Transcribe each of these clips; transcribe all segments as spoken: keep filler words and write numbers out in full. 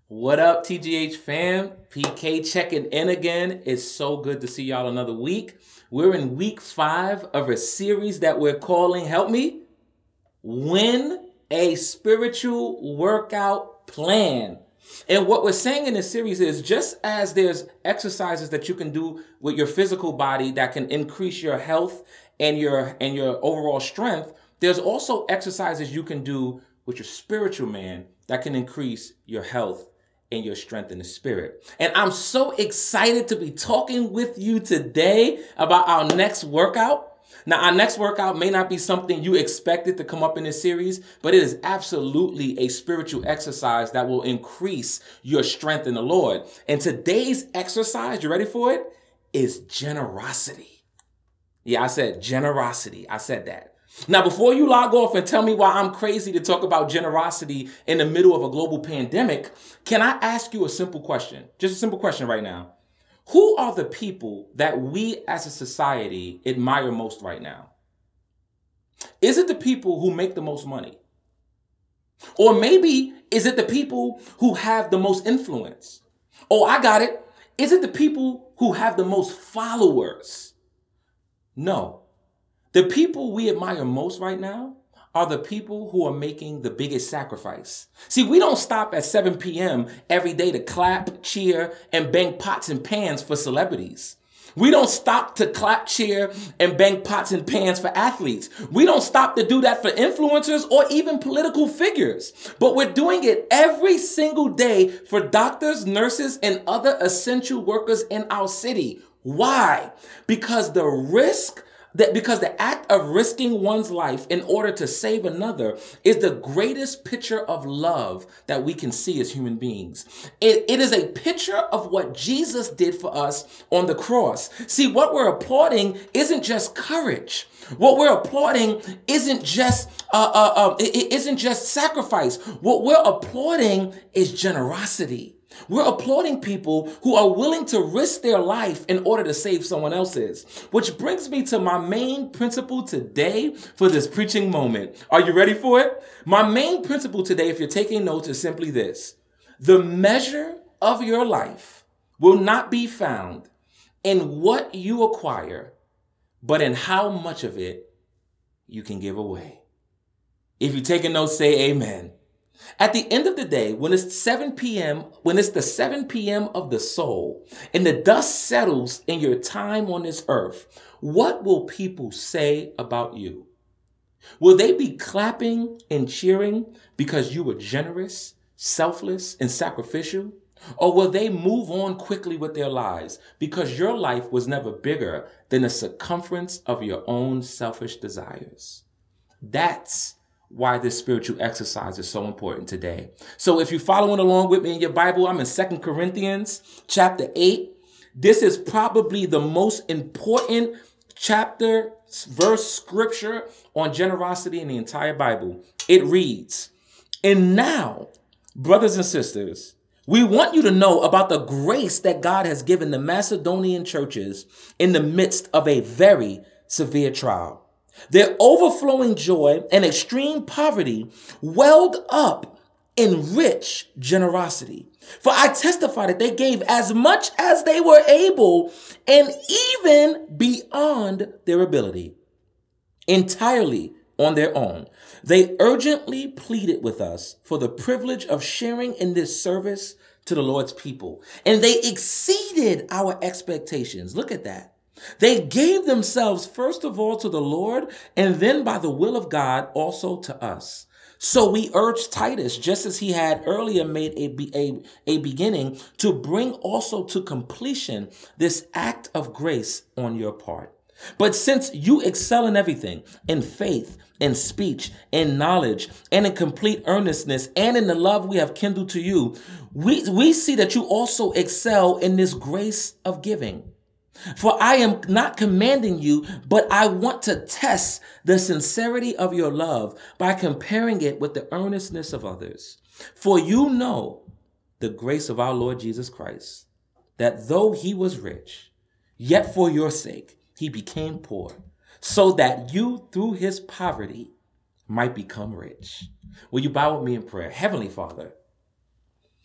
What up, T G H fam? P K checking in again. It's so good to see y'all another week. We're in week five of a series that we're calling, help me, Win a Spiritual Workout Plan. And what we're saying in this series is just as there's exercises that you can do with your physical body that can increase your health and your and your overall strength, there's also exercises you can do with your spiritual man that can increase your health and your strength in the spirit. And I'm so excited to be talking with you today about our next workout. Now, our next workout may not be something you expected to come up in this series, but it is absolutely a spiritual exercise that will increase your strength in the Lord. And today's exercise, you ready for it? Is generosity. Yeah, I said generosity. I said that. Now, before you log off and tell me why I'm crazy to talk about generosity in the middle of a global pandemic, can I ask you a simple question? Just a simple question right now. Who are the people that we as a society admire most right now? Is it the people who make the most money? Or maybe is it the people who have the most influence? Oh, I got it. Is it the people who have the most followers? No. The people we admire most right now are the people who are making the biggest sacrifice. See, we don't stop at seven p.m. every day to clap, cheer, and bang pots and pans for celebrities. We don't stop to clap, cheer, and bang pots and pans for athletes. We don't stop to do that for influencers or even political figures. But we're doing it every single day for doctors, nurses, and other essential workers in our city. Why? Because the risk That because the act of risking one's life in order to save another is the greatest picture of love that we can see as human beings. It, it is a picture of what Jesus did for us on the cross. See, what we're applauding isn't just courage. What we're applauding isn't just uh, uh, uh, it, it isn't just sacrifice. What we're applauding is generosity. We're applauding people who are willing to risk their life in order to save someone else's. Which brings me to my main principle today for this preaching moment. Are you ready for it? My main principle today, if you're taking notes, is simply this. The measure of your life will not be found in what you acquire, but in how much of it you can give away. If you're taking notes, say amen. At the end of the day, when it's seven p.m., when it's the seven p.m. of the soul and the dust settles in your time on this earth, what will people say about you? Will they be clapping and cheering because you were generous, selfless, and sacrificial? Or will they move on quickly with their lives because your life was never bigger than the circumference of your own selfish desires? That's why this spiritual exercise is so important today. So if you're following along with me in your Bible, I'm in Second Corinthians chapter eight. This is probably the most important chapter, verse, scripture on generosity in the entire Bible. It reads, "And now, brothers and sisters, we want you to know about the grace that God has given the Macedonian churches in the midst of a very severe trial. Their overflowing joy and extreme poverty welled up in rich generosity. For I testify that they gave as much as they were able and even beyond their ability, entirely on their own. They urgently pleaded with us for the privilege of sharing in this service to the Lord's people, and they exceeded our expectations." Look at that. They gave themselves first of all to the Lord, and then by the will of God also to us. So we urge Titus, just as he had earlier made a, a, a beginning, to bring also to completion this act of grace on your part. But since you excel in everything, in faith, in speech, in knowledge, and in complete earnestness, and in the love we have kindled to you, we, we see that you also excel in this grace of giving. For I am not commanding you, but I want to test the sincerity of your love by comparing it with the earnestness of others. For you know the grace of our Lord Jesus Christ, that though he was rich, yet for your sake he became poor, so that you through his poverty might become rich. Will you bow with me in prayer? Heavenly Father,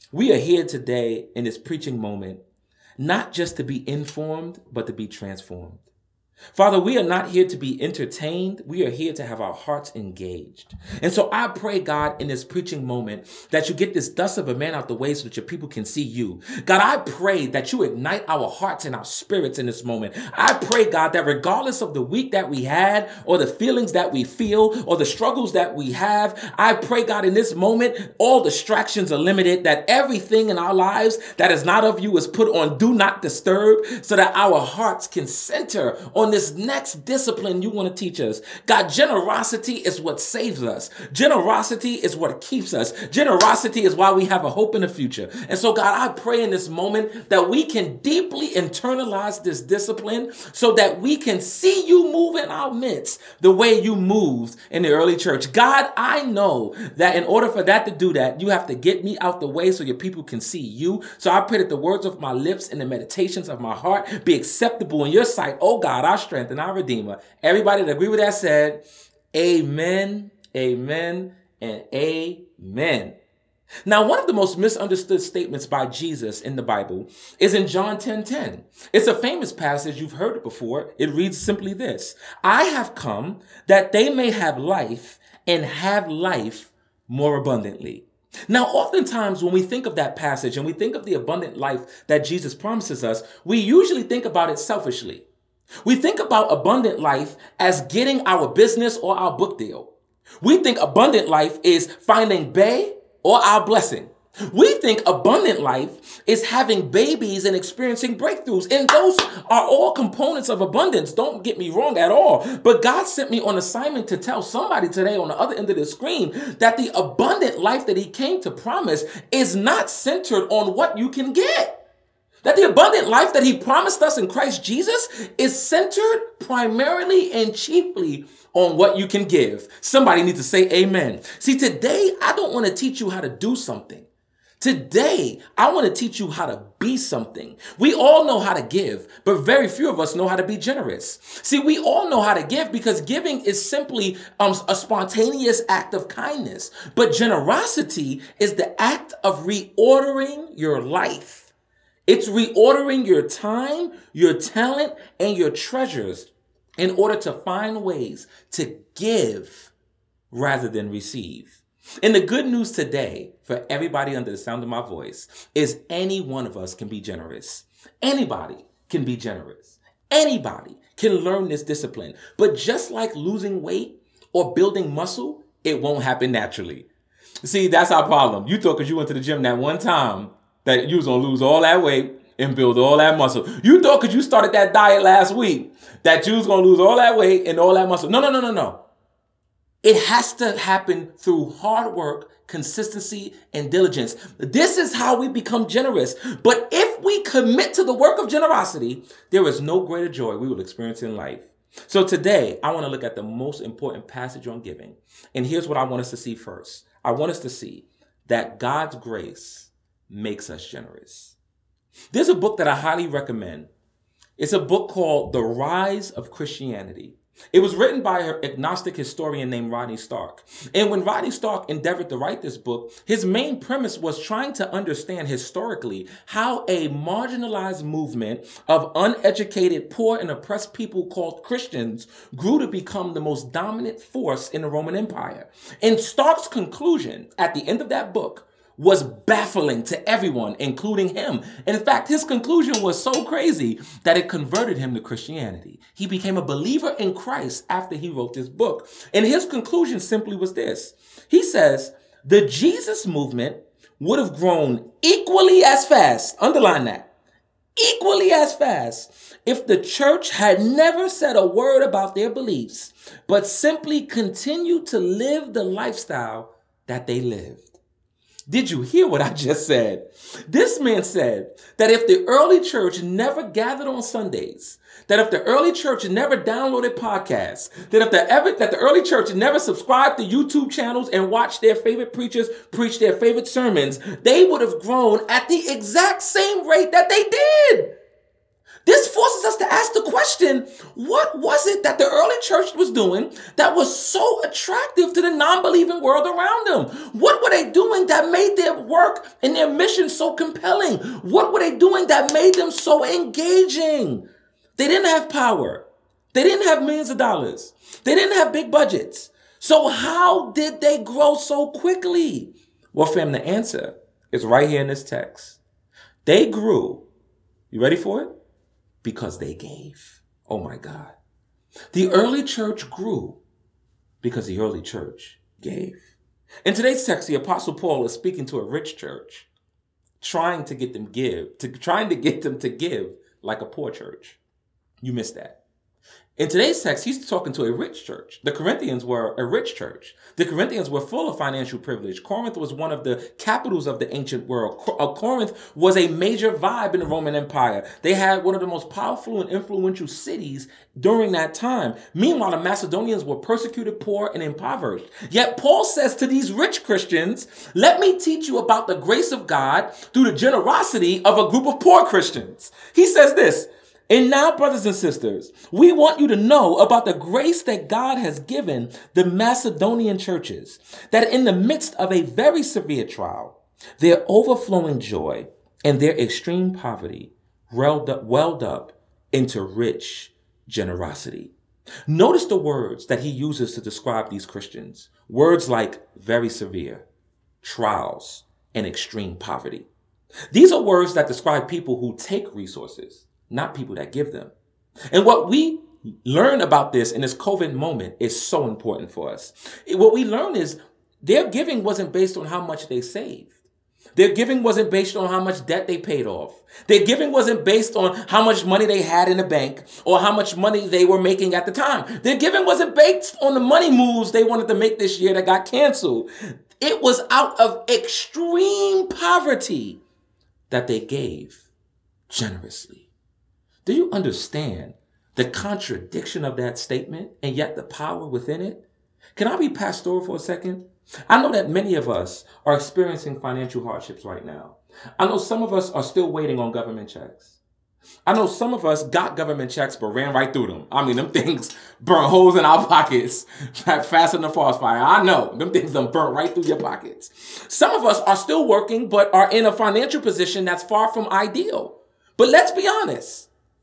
We are here today in this preaching moment, not just to be informed, but to be transformed. Father, we are not here to be entertained. We are here to have our hearts engaged. And so I pray, God, in this preaching moment, that you get this dust of a man out the way so that your people can see you. God, I pray that you ignite our hearts and our spirits in this moment. I pray, God, that regardless of the week that we had or the feelings that we feel or the struggles that we have, I pray, God, in this moment, all distractions are limited, that everything in our lives that is not of you is put on do not disturb so that our hearts can center on this next discipline you want to teach us. God, generosity is what saves us. Generosity is what keeps us. Generosity is why we have a hope in the future. And so, God, I pray in this moment that we can deeply internalize this discipline so that we can see you move in our midst the way you moved in the early church. God, I know that in order for that to do that, you have to get me out the way so your people can see you. So I pray that the words of my lips and the meditations of my heart be acceptable in your sight. Oh God, our strength and our Redeemer. Everybody that agree with that said, amen, amen, and amen. Now, one of the most misunderstood statements by Jesus in the Bible is in John ten ten. It's a famous passage. You've heard it before. It reads simply this: I have come that they may have life and have life more abundantly. Now, oftentimes when we think of that passage and we think of the abundant life that Jesus promises us, we usually think about it selfishly. We think about abundant life as getting our business or our book deal. We think abundant life is finding bae or our blessing. We think abundant life is having babies and experiencing breakthroughs. And those are all components of abundance. Don't get me wrong at all. But God sent me on assignment to tell somebody today on the other end of the screen that the abundant life that he came to promise is not centered on what you can get. That the abundant life that he promised us in Christ Jesus is centered primarily and chiefly on what you can give. Somebody needs to say amen. See, today, I don't want to teach you how to do something. Today, I want to teach you how to be something. We all know how to give, but very few of us know how to be generous. See, we all know how to give because giving is simply um, a spontaneous act of kindness. But generosity is the act of reordering your life. It's reordering your time, your talent, and your treasures in order to find ways to give rather than receive. And the good news today for everybody under the sound of my voice is any one of us can be generous. Anybody can be generous. Anybody can learn this discipline. But just like losing weight or building muscle, it won't happen naturally. See, that's our problem. You thought because you went to the gym that one time that you was going to lose all that weight and build all that muscle. You thought because you started that diet last week that you was going to lose all that weight and all that muscle. No, no, no, no, no. It has to happen through hard work, consistency, and diligence. This is how we become generous. But if we commit to the work of generosity, there is no greater joy we will experience in life. So today, I want to look at the most important passage on giving. And here's what I want us to see first. I want us to see that God's grace makes us generous. There's a book that I highly recommend. It's a book called The Rise of Christianity. It was written by an agnostic historian named Rodney Stark. And when Rodney Stark endeavored to write this book, his main premise was trying to understand historically how a marginalized movement of uneducated, poor, and oppressed people called Christians grew to become the most dominant force in the Roman Empire. And Stark's conclusion at the end of that book was baffling to everyone, including him. And in fact, his conclusion was so crazy that it converted him to Christianity. He became a believer in Christ after he wrote this book. And his conclusion simply was this. He says, the Jesus movement would have grown equally as fast, underline that, equally as fast, if the church had never said a word about their beliefs, but simply continued to live the lifestyle that they lived. Did you hear what I just said? This man said that if the early church never gathered on Sundays, that if the early church never downloaded podcasts, that if the ever, that the early church never subscribed to YouTube channels and watched their favorite preachers preach their favorite sermons, they would have grown at the exact same rate that they did. This forces us to ask the question, what was it that the early church was doing that was so attractive to the non-believing world around them? What were they doing that made their work and their mission so compelling? What were they doing that made them so engaging? They didn't have power. They didn't have millions of dollars. They didn't have big budgets. So how did they grow so quickly? Well, fam, the answer is right here in this text. They grew. You ready for it? Because they gave. Oh my God. The early church grew because the early church gave. In today's text, the Apostle Paul is speaking to a rich church, trying to get them give, to trying to get them to give like a poor church. You missed that. In today's text, he's talking to a rich church. The Corinthians were a rich church. The Corinthians were full of financial privilege. Corinth was one of the capitals of the ancient world. Corinth was a major vibe in the Roman Empire. They had one of the most powerful and influential cities during that time. Meanwhile, the Macedonians were persecuted, poor, and impoverished. Yet Paul says to these rich Christians, let me teach you about the grace of God through the generosity of a group of poor Christians. He says this, and now, brothers and sisters, we want you to know about the grace that God has given the Macedonian churches, that in the midst of a very severe trial, their overflowing joy and their extreme poverty welled up, welled up into rich generosity. Notice the words that he uses to describe these Christians. Words like very severe, trials, and extreme poverty. These are words that describe people who take resources, not people that give them. And what we learn about this in this COVID moment is so important for us. What we learn is their giving wasn't based on how much they saved. Their giving wasn't based on how much debt they paid off. Their giving wasn't based on how much money they had in the bank or how much money they were making at the time. Their giving wasn't based on the money moves they wanted to make this year that got canceled. It was out of extreme poverty that they gave generously. Do you understand the contradiction of that statement and yet the power within it? Can I be pastoral for a second? I know that many of us are experiencing financial hardships right now. I know some of us are still waiting on government checks. I know some of us got government checks but ran right through them. I mean, them things burnt holes in our pockets faster than a forest fire. I know. Them things done burnt right through your pockets. Some of us are still working but are in a financial position that's far from ideal. But let's be honest.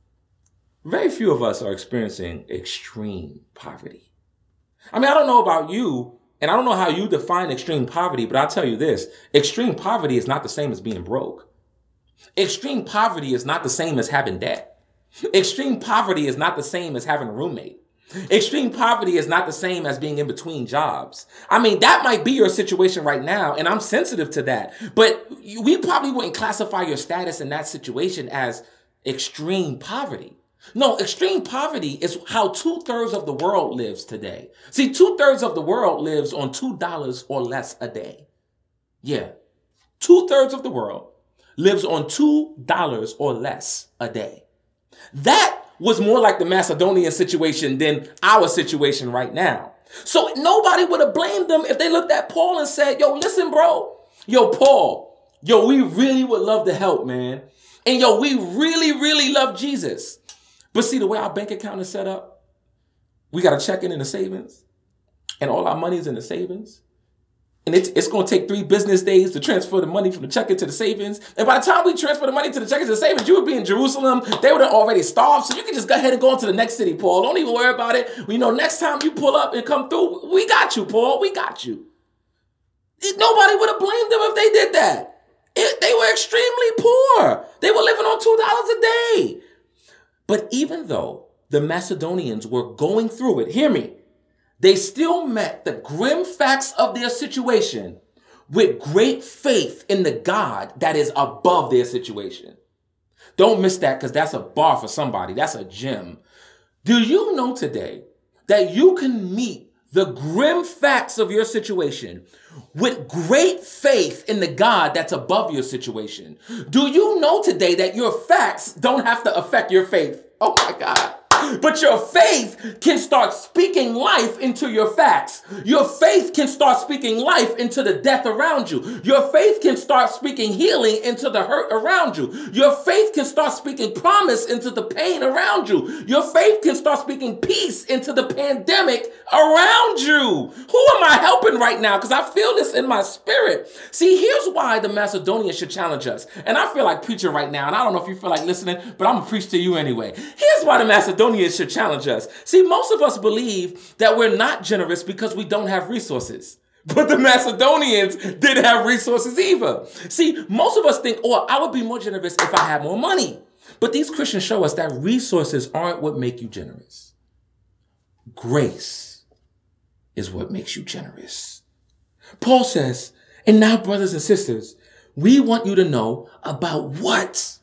Very few of us are experiencing extreme poverty. I mean, I don't know about you, and I don't know how you define extreme poverty, but I'll tell you this. Extreme poverty is not the same as being broke. Extreme poverty is not the same as having debt. Extreme poverty is not the same as having a roommate. Extreme poverty is not the same as being in between jobs. I mean, that might be your situation right now, and I'm sensitive to that. But we probably wouldn't classify your status in that situation as extreme poverty. No, extreme poverty is how two-thirds of the world lives today. See, two-thirds of the world lives on two dollars or less a day. Yeah, two-thirds of the world lives on two dollars or less a day. That was more like the Macedonian situation than our situation right now. So nobody would have blamed them if they looked at Paul and said, yo, listen, bro. Yo, Paul, yo, we really would love to help, man. And yo, we really, really love Jesus. But see, the way our bank account is set up, we got to check in in the savings, and all our money is in the savings. And it's, it's going to take three business days to transfer the money from the checking to the savings. And by the time we transfer the money to the checking to the savings, you would be in Jerusalem. They would have already starved. So you can just go ahead and go on to the next city, Paul. Don't even worry about it. You know, next time you pull up and come through, we got you, Paul. We got you. It, nobody would have blamed them if they did that. It, they were extremely poor. They were living on two dollars a day. But even though the Macedonians were going through it, hear me, they still met the grim facts of their situation with great faith in the God that is above their situation. Don't miss that, because that's a bar for somebody. That's a gem. Do you know today that you can meet the grim facts of your situation with great faith in the God that's above your situation? Do you know today that your facts don't have to affect your faith? Oh my God. But your faith can start speaking life into your facts. Your faith can start speaking life into the death around you. Your faith can start speaking healing into the hurt around you. Your faith can start speaking promise into the pain around you. Your faith can start speaking peace into the pandemic around you. Who am I helping right now? Because I feel this in my spirit. See, here's why the Macedonians should challenge us. And I feel like preaching right now, and I don't know if you feel like listening, but I'm going to preach to you anyway. Here's why the Macedonians should challenge us. See, most of us believe that we're not generous because we don't have resources. But the Macedonians didn't have resources either. See, most of us think, oh, I would be more generous if I had more money. But these Christians show us that resources aren't what make you generous. Grace is what makes you generous. Paul says, and now, brothers and sisters, we want you to know about what?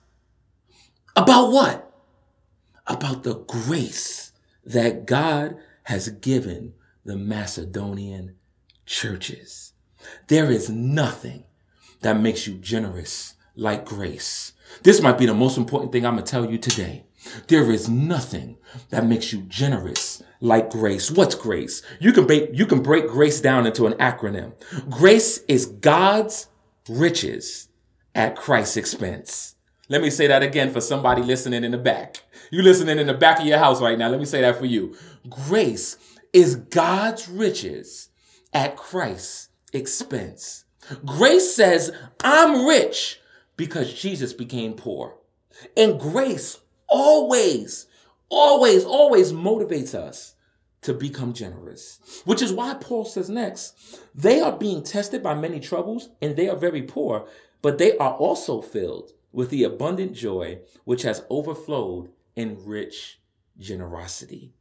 About what? About the grace that God has given the Macedonian churches. There is nothing that makes you generous like grace. This might be the most important thing I'm going to tell you today. There is nothing that makes you generous like grace. What's grace? You can break, you can break grace down into an acronym. Grace is God's riches at Christ's expense. Let me say that again for somebody listening in the back. You listening in the back of your house right now. Let me say that for you. Grace is God's riches at Christ's expense. Grace says, I'm rich because Jesus became poor. And grace always, always, always motivates us to become generous, which is why Paul says next, they are being tested by many troubles and they are very poor, but they are also filled with the abundant joy which has overflowed in rich generosity.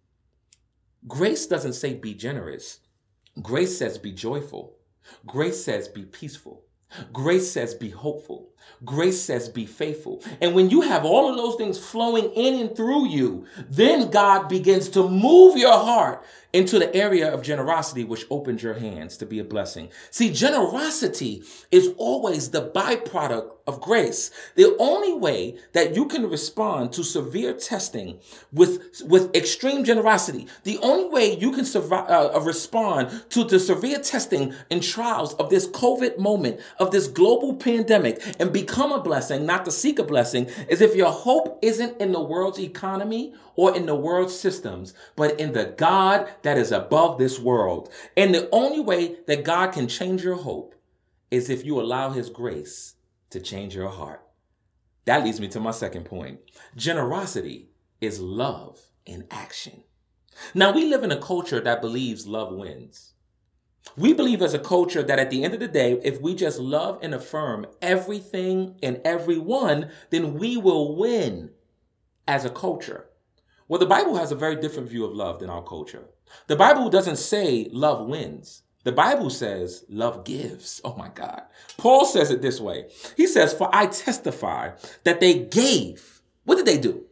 Grace doesn't say be generous. Grace says be joyful. Grace says be peaceful. Grace says be hopeful. Grace says be faithful. And when you have all of those things flowing in and through you, then God begins to move your heart into the area of generosity, which opens your hands to be a blessing. See, generosity is always the byproduct of grace. The only way that you can respond to severe testing with, with extreme generosity, the only way you can survive, uh, respond to the severe testing and trials of this COVID moment, of this global pandemic, and become a blessing, not to seek a blessing, is if your hope isn't in the world's economy or in the world's systems, but in the God that is above this world. And the only way that God can change your hope is if you allow his grace to change your heart. That leads me to my second point. Generosity is love in action. Now, we live in a culture that believes love wins. We believe as a culture that at the end of the day, if we just love and affirm everything and everyone, then we will win as a culture. Well, the Bible has a very different view of love than our culture. The Bible doesn't say love wins. The Bible says love gives. Oh my God. Paul says it this way. He says, for I testify that they gave. What did they do?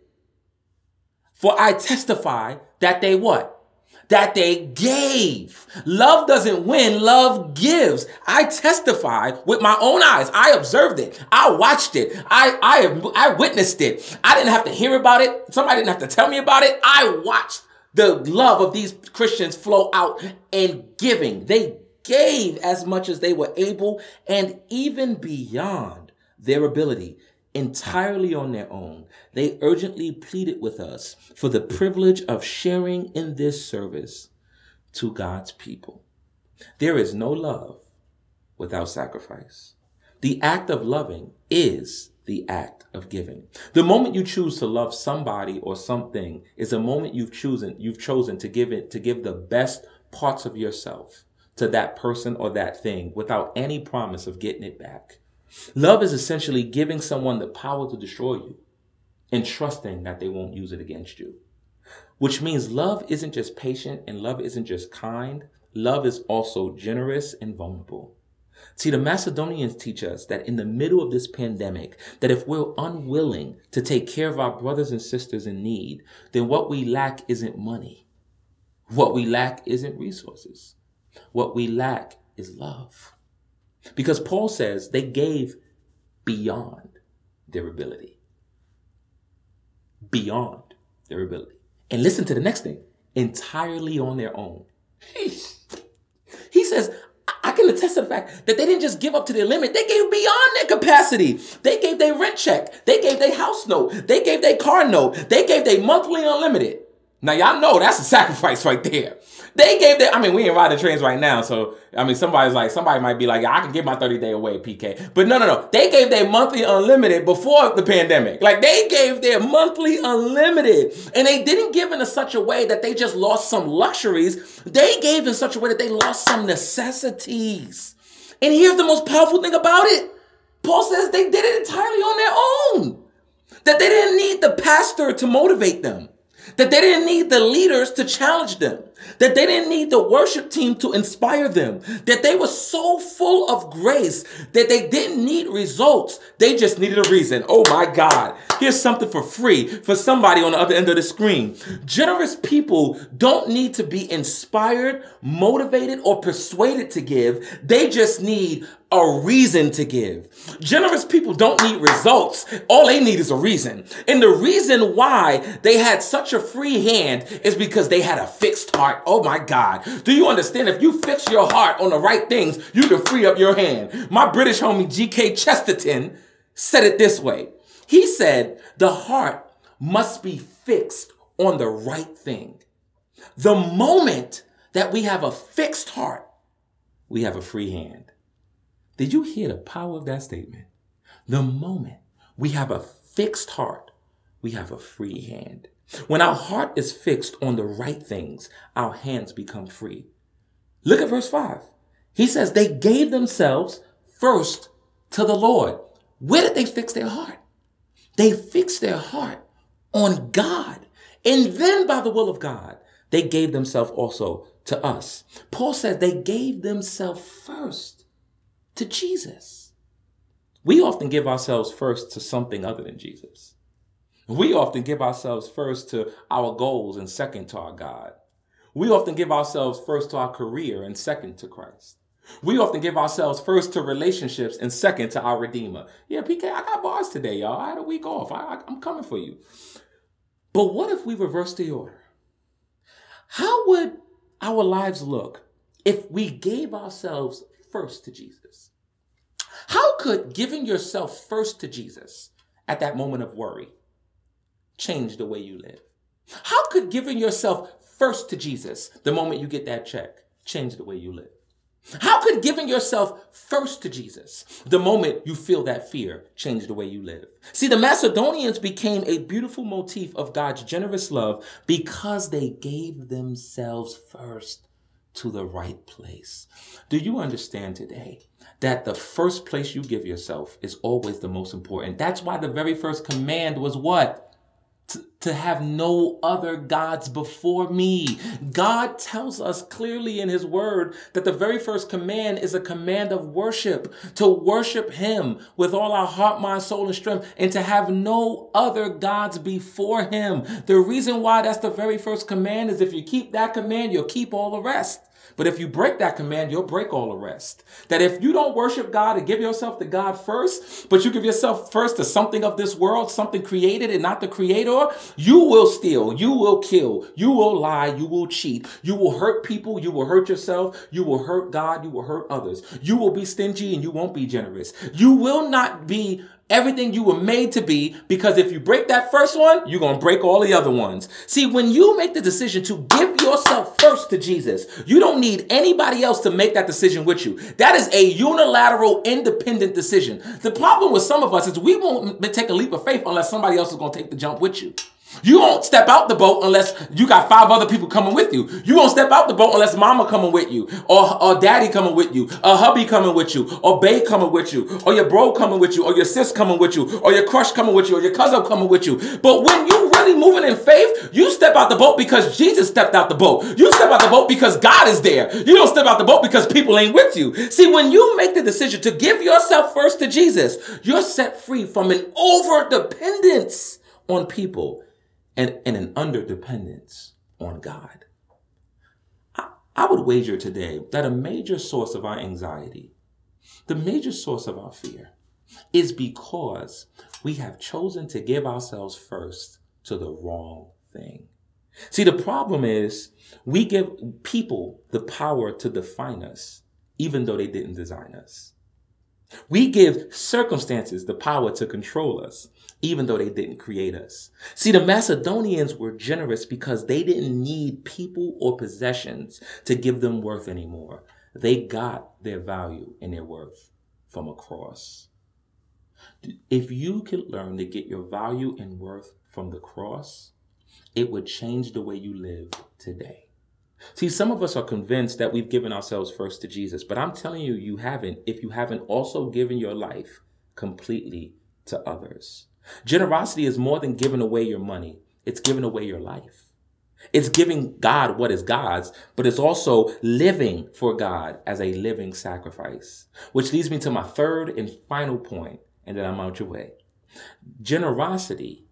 For I testify that they what? That they gave. Love doesn't win, love gives. I testify with my own eyes. I observed it. I watched it. I, I, I witnessed it. I didn't have to hear about it. Somebody didn't have to tell me about it. I watched the love of these Christians flow out in giving. They gave as much as they were able and even beyond their ability. Entirely on their own, they urgently pleaded with us for the privilege of sharing in this service to God's people. There is no love without sacrifice. The act of loving is the act of giving. The moment you choose to love somebody or something is a moment you've chosen, you've chosen to give it, to give the best parts of yourself to that person or that thing without any promise of getting it back. Love is essentially giving someone the power to destroy you and trusting that they won't use it against you. Which means love isn't just patient and love isn't just kind. Love is also generous and vulnerable. See, the Macedonians teach us that in the middle of this pandemic, that if we're unwilling to take care of our brothers and sisters in need, then what we lack isn't money. What we lack isn't resources. What we lack is love. Because Paul says they gave beyond their ability. Beyond their ability. And listen to the next thing, entirely on their own. He says, I can attest to the fact that they didn't just give up to their limit. They gave beyond their capacity. They gave their rent check. They gave their house note. They gave their car note. They gave their monthly unlimited. Now, y'all know that's a sacrifice right there. They gave their, I mean, we ain't riding trains right now. So, I mean, somebody's like, somebody might be like, I can give my thirty day away, P K. But no, no, no. They gave their monthly unlimited before the pandemic. Like, they gave their monthly unlimited. And they didn't give in such a way that they just lost some luxuries. They gave in such a way that they lost some necessities. And here's the most powerful thing about it. Paul says they did it entirely on their own. That they didn't need the pastor to motivate them. That they didn't need the leaders to challenge them. That they didn't need the worship team to inspire them. That they were so full of grace that they didn't need results. They just needed a reason. Oh my God. Here's something for free for somebody on the other end of the screen. Generous people don't need to be inspired, motivated, or persuaded to give. They just need a reason to give. Generous people don't need results. All they need is a reason. And the reason why they had such a free hand is because they had a fixed heart. Oh my God. Do you understand? If you fix your heart on the right things, you can free up your hand. My British homie G K Chesterton said it this way. He said, the heart must be fixed on the right thing. The moment that we have a fixed heart, we have a free hand. Did you hear the power of that statement? The moment we have a fixed heart, we have a free hand. When our heart is fixed on the right things, our hands become free. Look at verse five. He says they gave themselves first to the Lord. Where did they fix their heart? They fixed their heart on God. And then by the will of God, they gave themselves also to us. Paul said they gave themselves first to Jesus. We often give ourselves first to something other than Jesus. We often give ourselves first to our goals and second to our God. We often give ourselves first to our career and second to Christ. We often give ourselves first to relationships and second to our Redeemer. Yeah, P K, I got bars today, y'all. I had a week off. I, I, I'm coming for you. But what if we reverse the order? How would our lives look if we gave ourselves first to Jesus? How could giving yourself first to Jesus at that moment of worry change the way you live? How could giving yourself first to Jesus the moment you get that check change the way you live? How could giving yourself first to Jesus the moment you feel that fear change the way you live? See, the Macedonians became a beautiful motif of God's generous love because they gave themselves first to the right place. Do you understand today that the first place you give yourself is always the most important? That's why the very first command was what? To, to have no other gods before me. God tells us clearly in his word that the very first command is a command of worship, to worship him with all our heart, mind, soul, and strength, and to have no other gods before him. The reason why that's the very first command is if you keep that command, you'll keep all the rest. But if you break that command, you'll break all the rest. That if you don't worship God and give yourself to God first, but you give yourself first to something of this world, something created and not the creator, you will steal, you will kill, you will lie, you will cheat, you will hurt people, you will hurt yourself, you will hurt God, you will hurt others. You will be stingy and you won't be generous. You will not be everything you were made to be, because if you break that first one, you're going to break all the other ones. See, when you make the decision to give yourself first to Jesus, you don't need anybody else to make that decision with you. That is a unilateral, independent decision. The problem with some of us is we won't take a leap of faith unless somebody else is going to take the jump with you. You won't step out the boat unless you got five other people coming with you. You won't step out the boat unless mama coming with you, or, or daddy coming with you, or hubby coming with you, or babe coming with you, or your bro coming with you, or your sis coming with you, or your crush coming with you, or your cousin coming with you. But when you really moving in faith, you step out the boat because Jesus stepped out the boat. You step out the boat because God is there. You don't step out the boat because people ain't with you. See, when you make the decision to give yourself first to Jesus, you're set free from an over-dependence on people and, and an under-dependence on God. I, I would wager today that a major source of our anxiety, the major source of our fear, is because we have chosen to give ourselves first to the wrong thing. See, the problem is we give people the power to define us, even though they didn't design us. We give circumstances the power to control us, even though they didn't create us. See, the Macedonians were generous because they didn't need people or possessions to give them worth anymore. They got their value and their worth from a cross. If you could learn to get your value and worth from the cross, it would change the way you live today. See, some of us are convinced that we've given ourselves first to Jesus, but I'm telling you, you haven't if you haven't also given your life completely to others. Generosity is more than giving away your money. It's giving away your life. It's giving God what is God's, but it's also living for God as a living sacrifice, which leads me to my third and final point, and then I'm out your way. Generosity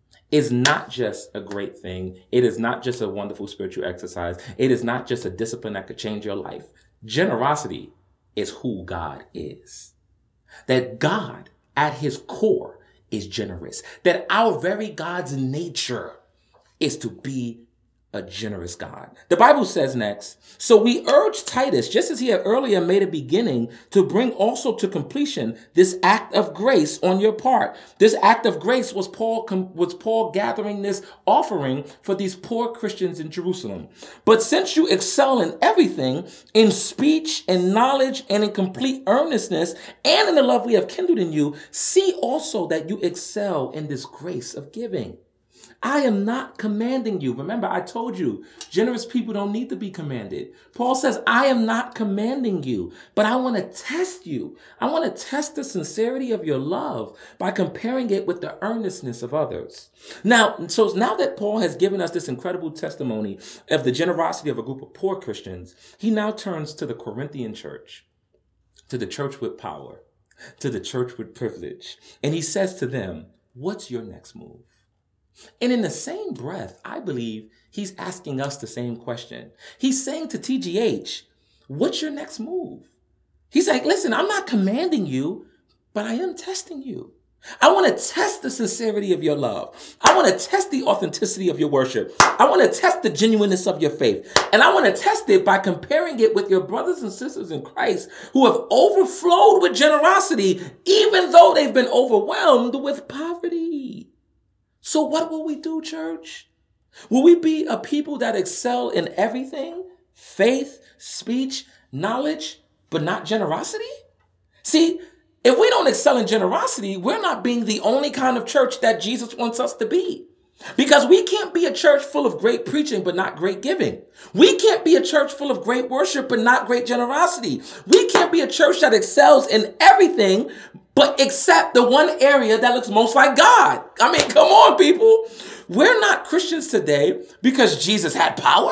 is not just a great thing. It is not just a wonderful spiritual exercise. It is not just a discipline that could change your life. Generosity is who God is. That God, at his core, is generous. That our very God's nature is to be a generous God. The Bible says next, so we urge Titus, just as he had earlier made a beginning, to bring also to completion this act of grace on your part. This act of grace was Paul was Paul gathering this offering for these poor Christians in Jerusalem. But since you excel in everything, in speech and knowledge and in complete earnestness and in the love we have kindled in you, see also that you excel in this grace of giving. I am not commanding you. Remember, I told you, generous people don't need to be commanded. Paul says, I am not commanding you, but I want to test you. I want to test the sincerity of your love by comparing it with the earnestness of others. Now, so now that Paul has given us this incredible testimony of the generosity of a group of poor Christians, he now turns to the Corinthian church, to the church with power, to the church with privilege. And he says to them, what's your next move? And in the same breath, I believe he's asking us the same question. He's saying to T G H, what's your next move? He's like, listen, I'm not commanding you, but I am testing you. I want to test the sincerity of your love. I want to test the authenticity of your worship. I want to test the genuineness of your faith. And I want to test it by comparing it with your brothers and sisters in Christ who have overflowed with generosity, even though they've been overwhelmed with poverty. So what will we do, church? Will we be a people that excel in everything? Faith, speech, knowledge, but not generosity? See, if we don't excel in generosity, we're not being the only kind of church that Jesus wants us to be. Because we can't be a church full of great preaching, but not great giving. We can't be a church full of great worship, but not great generosity. We can't be a church that excels in everything, but except the one area that looks most like God. I mean, come on, people. We're not Christians today because Jesus had power.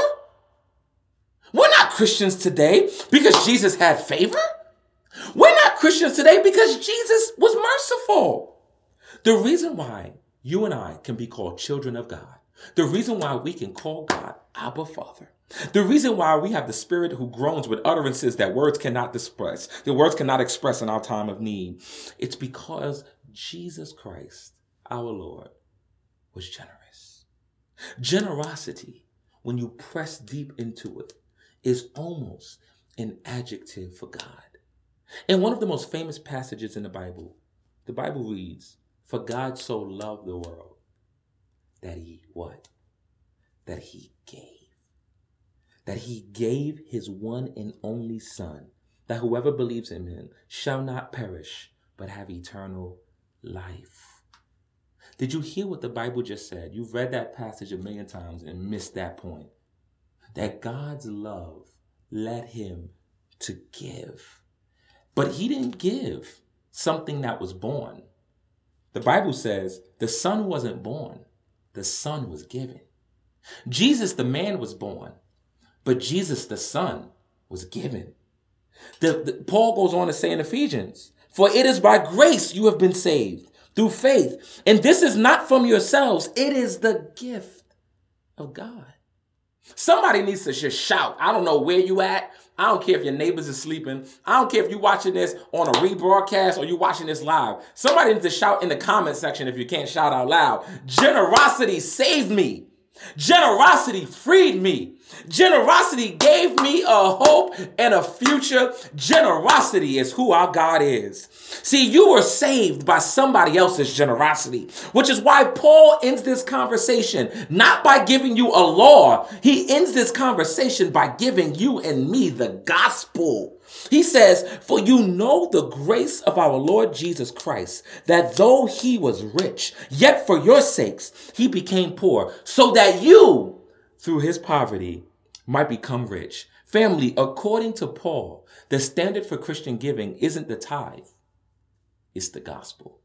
We're not Christians today because Jesus had favor. We're not Christians today because Jesus was merciful. The reason why you and I can be called children of God, the reason why we can call God Abba Father, the reason why we have the Spirit who groans with utterances that words cannot express, the words cannot express in our time of need, it's because Jesus Christ, our Lord, was generous. Generosity, when you press deep into it, is almost an adjective for God. In one of the most famous passages in the Bible, the Bible reads, for God so loved the world that he what? That he gave. That he gave his one and only Son, that whoever believes in him shall not perish, but have eternal life. Did you hear what the Bible just said? You've read that passage a million times and missed that point. That God's love led him to give. But he didn't give something that was born. The Bible says the Son wasn't born. The Son was given. Jesus, the man, was born. But Jesus, the Son, was given. The, the, Paul goes on to say in Ephesians, for it is by grace you have been saved through faith. And this is not from yourselves. It is the gift of God. Somebody needs to just shout. I don't know where you at. I don't care if your neighbors are sleeping. I don't care if you're watching this on a rebroadcast or you're watching this live. Somebody needs to shout in the comment section if you can't shout out loud. Generosity saved me. Generosity freed me. Generosity gave me a hope and a future. Generosity is who our God is. See, you were saved by somebody else's generosity, which is why Paul ends this conversation not by giving you a law. He ends this conversation by giving you and me the gospel. He says, for you know the grace of our Lord Jesus Christ, that though he was rich, yet for your sakes he became poor, so that you, through his poverty, might become rich. Family, according to Paul, the standard for Christian giving isn't the tithe, it's the gospel.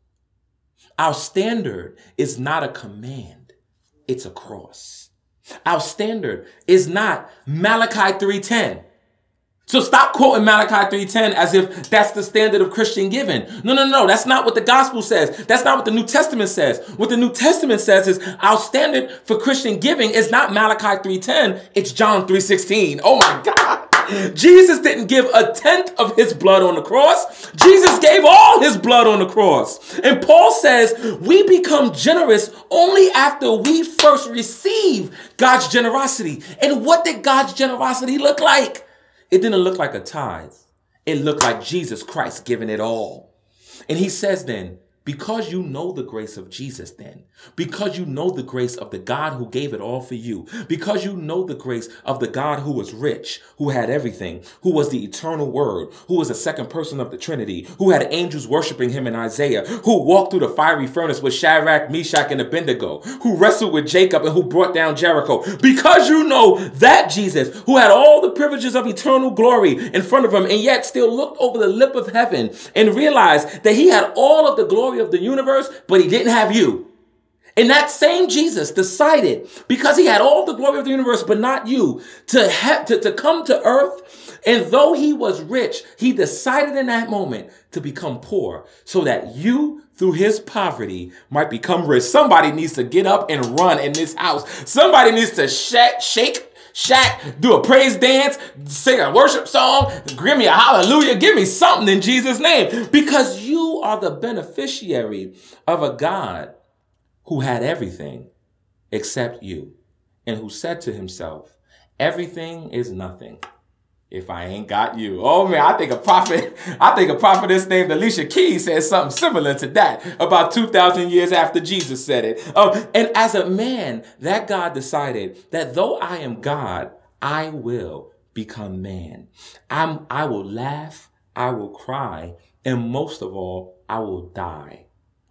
Our standard is not a command, it's a cross. Our standard is not Malachi three ten. So stop quoting Malachi three ten as if that's the standard of Christian giving. No, no, no. That's not what the gospel says. That's not what the New Testament says. What the New Testament says is our standard for Christian giving is not Malachi three ten. It's John three sixteen. Oh my God. Jesus didn't give a tenth of his blood on the cross. Jesus gave all his blood on the cross. And Paul says we become generous only after we first receive God's generosity. And what did God's generosity look like? It didn't look like a tithe. It looked like Jesus Christ giving it all. And he says then, because you know the grace of Jesus then, because you know the grace of the God who gave it all for you, because you know the grace of the God who was rich, who had everything, who was the eternal word, who was the second person of the Trinity, who had angels worshiping him in Isaiah, who walked through the fiery furnace with Shadrach, Meshach, and Abednego, who wrestled with Jacob and who brought down Jericho. Because you know that Jesus, who had all the privileges of eternal glory in front of him and yet still looked over the lip of heaven and realized that he had all of the glory of the universe, but he didn't have you. And that same Jesus decided, because he had all the glory of the universe, but not you, to, have, to, to come to earth. And though he was rich, he decided in that moment to become poor so that you, through his poverty, might become rich. Somebody needs to get up and run in this house. Somebody needs to shake, shake, Shaq, do a praise dance, sing a worship song, give me a hallelujah, give me something in Jesus' name. Because you are the beneficiary of a God who had everything except you, and who said to himself, everything is nothing if I ain't got you. Oh man, I think a prophet, I think a prophetess named Alicia Keys said something similar to that about two thousand years after Jesus said it. Um, and as a man, that God decided that though I am God, I will become man. I'm, I will laugh, I will cry, and most of all, I will die.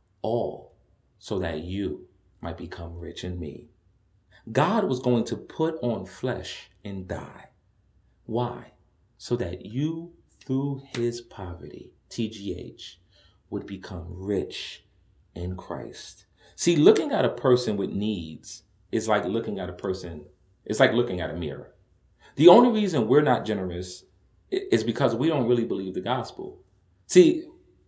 All so that you might become rich in me. God was going to put on flesh and die. Why? So that you, through his poverty, T G H, would become rich in Christ. See, looking at a person with needs is like looking at a person, it's like looking at a mirror. The only reason we're not generous is because we don't really believe the gospel. See,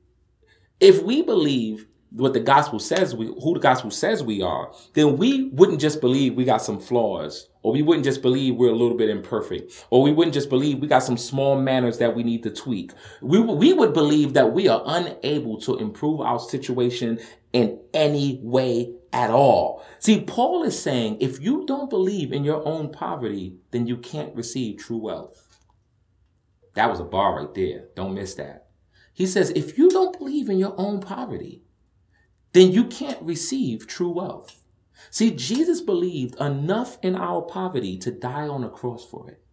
if we believe what the gospel says, we, who the gospel says we are, then we wouldn't just believe we got some flaws, or we wouldn't just believe we're a little bit imperfect, or we wouldn't just believe we got some small manners that we need to tweak. We, we would believe that we are unable to improve our situation in any way at all. See, Paul is saying, if you don't believe in your own poverty, then you can't receive true wealth. That was a bar right there. Don't miss that. He says, if you don't believe in your own poverty, then you can't receive true wealth. See, Jesus believed enough in our poverty to die on a cross for it.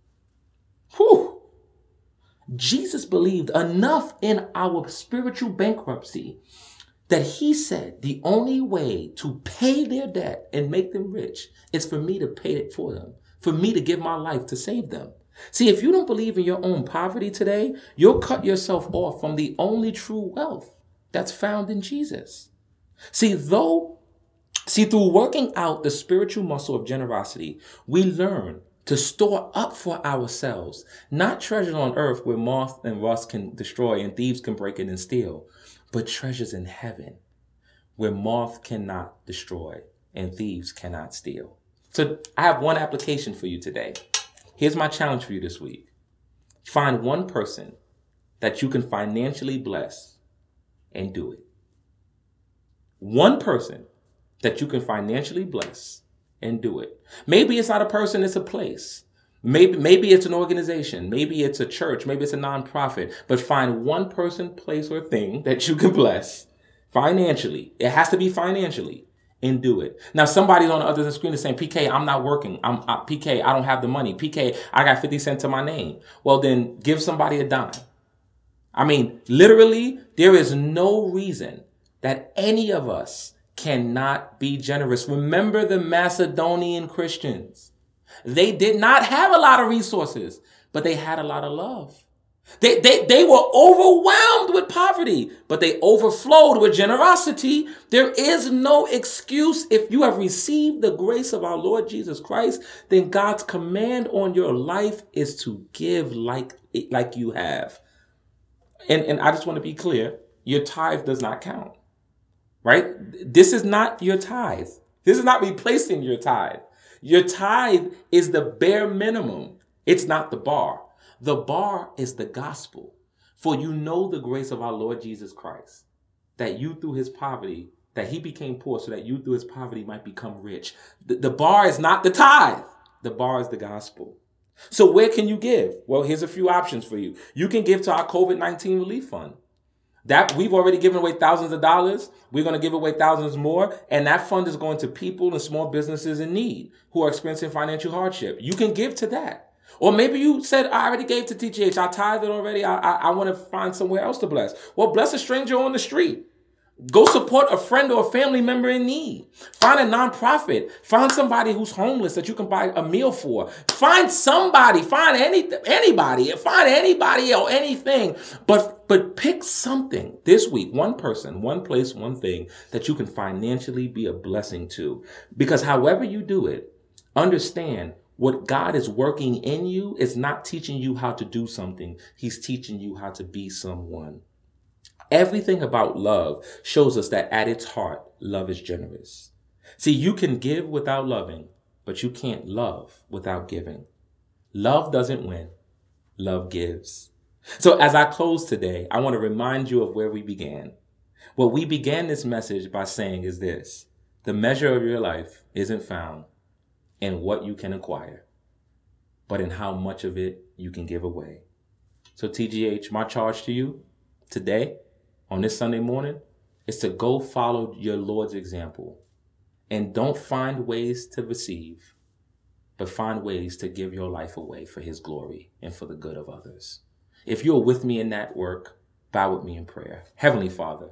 Whew. Jesus believed enough in our spiritual bankruptcy that he said the only way to pay their debt and make them rich is for me to pay it for them, for me to give my life to save them. See, if you don't believe in your own poverty today, you'll cut yourself off from the only true wealth that's found in Jesus. See, though, see, through working out the spiritual muscle of generosity, we learn to store up for ourselves, not treasures on earth where moth and rust can destroy and thieves can break in and steal, but treasures in heaven where moth cannot destroy and thieves cannot steal. So I have one application for you today. Here's my challenge for you this week. Find one person that you can financially bless and do it. One person that you can financially bless and do it. Maybe it's not a person, it's a place. Maybe, maybe it's an organization. Maybe it's a church. Maybe it's a nonprofit. But find one person, place, or thing that you can bless financially. It has to be financially, and do it. Now, somebody's on the other end of the screen is saying, P K, I'm not working. I'm I, P K, I don't have the money. P K, I got fifty cents to my name. Well, then give somebody a dime. I mean, literally, there is no reason that any of us cannot be generous. Remember the Macedonian Christians. They did not have a lot of resources, but they had a lot of love. They, they, they were overwhelmed with poverty, but they overflowed with generosity. There is no excuse. If you have received the grace of our Lord Jesus Christ, then God's command on your life is to give like, like you have. And, and I just want to be clear, your tithe does not count, right? This is not your tithe. This is not replacing your tithe. Your tithe is the bare minimum. It's not the bar. The bar is the gospel. For you know the grace of our Lord Jesus Christ, that you through his poverty, that he became poor so that you through his poverty might become rich. The, the bar is not the tithe. The bar is the gospel. So where can you give? Well, here's a few options for you. You can give to our COVID nineteen relief fund. That we've already given away thousands of dollars. We're going to give away thousands more. And that fund is going to people and small businesses in need who are experiencing financial hardship. You can give to that. Or maybe you said, I already gave to T G H. I tithed it already. I, I, I want to find somewhere else to bless. Well, bless a stranger on the street. Go support a friend or a family member in need. Find a nonprofit. Find somebody who's homeless that you can buy a meal for. Find somebody. Find any anybody. Find anybody or anything. But but pick something this week. One person, one place, one thing that you can financially be a blessing to. Because however you do it, understand what God is working in you is not teaching you how to do something. He's teaching you how to be someone. Everything about love shows us that at its heart, love is generous. See, you can give without loving, but you can't love without giving. Love doesn't win. Love gives. So as I close today, I want to remind you of where we began. What we began this message by saying is this: the measure of your life isn't found in what you can acquire, but in how much of it you can give away. So T G H, my charge to you today, on this Sunday morning, is to go follow your Lord's example. And don't find ways to receive, but find ways to give your life away for his glory and for the good of others. If you're with me in that work, bow with me in prayer. Heavenly Father,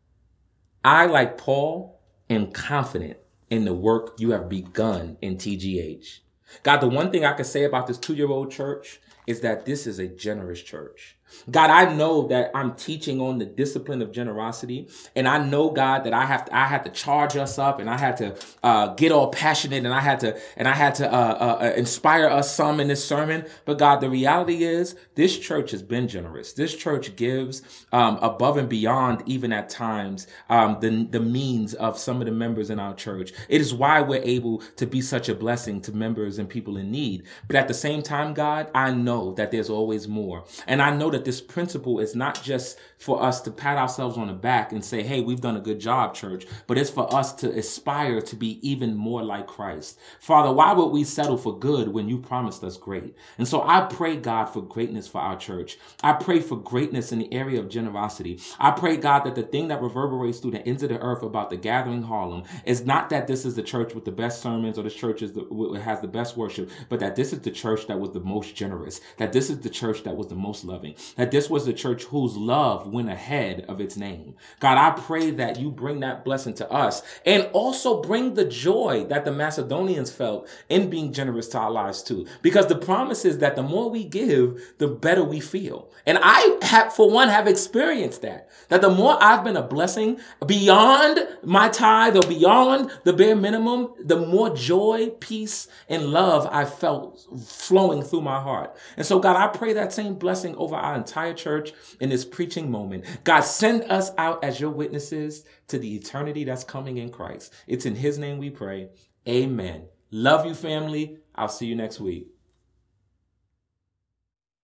I, like Paul, am confident in the work you have begun in T G H. God, the one thing I can say about this two-year-old church is that this is a generous church. God, I know that I'm teaching on the discipline of generosity. And I know, God, that I have to, I had to charge us up, and I had to uh, get all passionate, and I had to and I had to uh, uh, inspire us some in this sermon. But God, the reality is this church has been generous. This church gives um, above and beyond, even at times, um, the, the means of some of the members in our church. It is why we're able to be such a blessing to members and people in need. But at the same time, God, I know that there's always more. And I know that this principle is not just for us to pat ourselves on the back and say, hey, we've done a good job, church, but it's for us to aspire to be even more like Christ. Father, why would we settle for good when you promised us great? And so I pray, God, for greatness for our church. I pray for greatness in the area of generosity. I pray, God, that the thing that reverberates through the ends of the earth about the Gathering Harlem is not that this is the church with the best sermons or the church is the, has the best worship, but that this is the church that was the most generous, that this is the church that was the most loving, that this was the church whose love went ahead of its name. God, I pray that you bring that blessing to us and also bring the joy that the Macedonians felt in being generous to our lives too. Because the promise is that the more we give, the better we feel. And I have, for one, have experienced that, that the more I've been a blessing beyond my tithe or beyond the bare minimum, the more joy, peace, and love I felt flowing through my heart. And so, God, I pray that same blessing over our entire church in this preaching moment. God, send us out as your witnesses to the eternity that's coming in Christ. It's in his name we pray. Amen. Love you, family. I'll see you next week.